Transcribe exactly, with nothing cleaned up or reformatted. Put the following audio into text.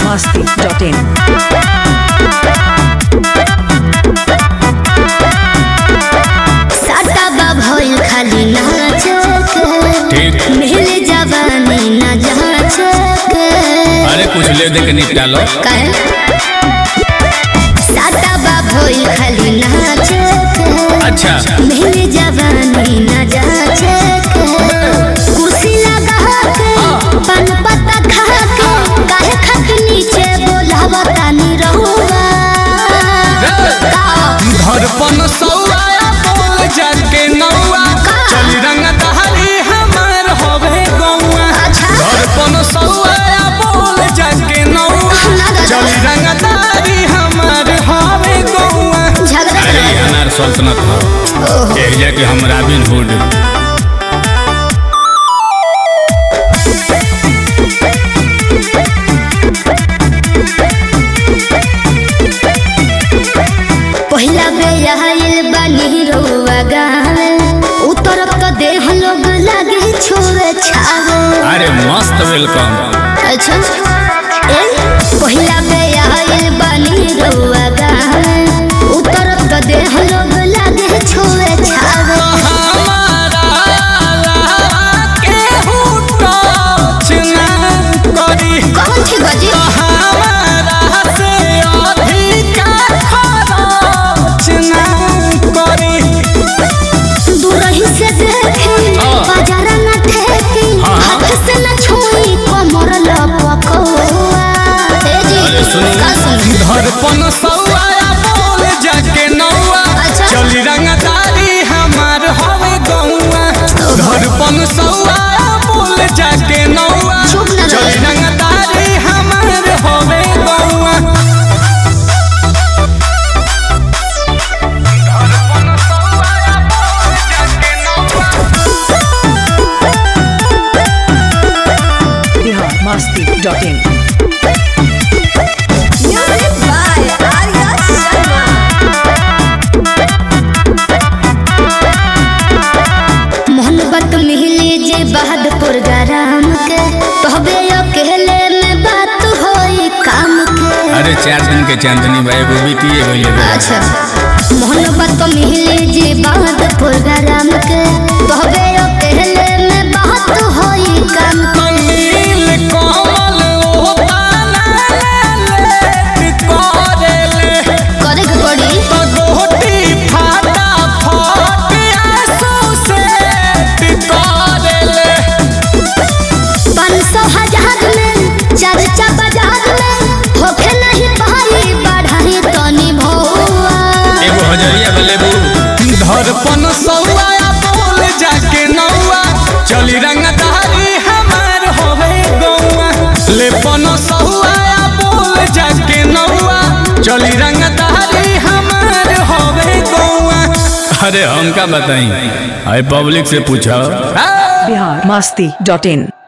masti dot in. खाली मिल जवानी न जाचक। अरे कुछ ले दे के निपटा लो। काहे साता बाभोई खाली नाचक। अच्छा मिल जवानी न जाचक। कुर्सी लगा के पान पत्ता खा के काहे खट नीचे बोलावा तानी रहुआ। धड़पन सौआ बोल जाके नौआ चल रंग दहरी हमार होवे गौआ। धड़पन सौआ बोल जाके नौआ चल रंग दहरी हमार होवे गौआ। अरे अनार सल्तनत हो कह जा कि हम रॉबिन हुड। पहिला बेयाइल बानी रोवा गावे उतरब तो देह लोग लागे छोरे छावे। अरे मस्त वेलकम। अच्छा ए पहिला बेयाइल बानी रोवा गावे उतरब तो देह लोग लागे छोरे छावे। हमारा के हुटो चना करी कौन थी बजी हमारा से अधिक खरोचना करी। दूरही से देखी बाजार न ठेकी हाथ से न छुई कमर लपकवा। ए जी का सुन धड़पन सौआ बोल जाके नौआ चली रंगदारी हमार होवे गौआ। धड़पन सौआ बोल जाके नौआ चली रंगदारी हमार होवे गौआ। Bihar masti dot in. Music by Arya Sharma. मोहब्बत मिली जे बहादुर गरम के तोहबे अकेले में बात होई काम के। अरे चार दिन के चांदनी भाई वो भी किए गए। अच्छा मोहब्बत मिली जे बहादुर गरम के तोहबे अकेले में बात होई काम के। नील कोमल ओ पाला ले करे ले करे के पड़ी गोटी फाटा फाट आंसू से करे ले। पाँच सौ हजार में चर्चा बाजार में होके नहीं पाई बढ़ाई तनी भौआ। एगो हजरिया बलेबू। धड़पन सौआ बोल जाके नौआ चली रंगदारी हमार होवे गौआ। लेपन सौआ बोल जाके नौआ चली रंगदारी हमार होवे गौआ। अरे हम का बताई, अरे पब्लिक से पूछो। Bihar masti dot in.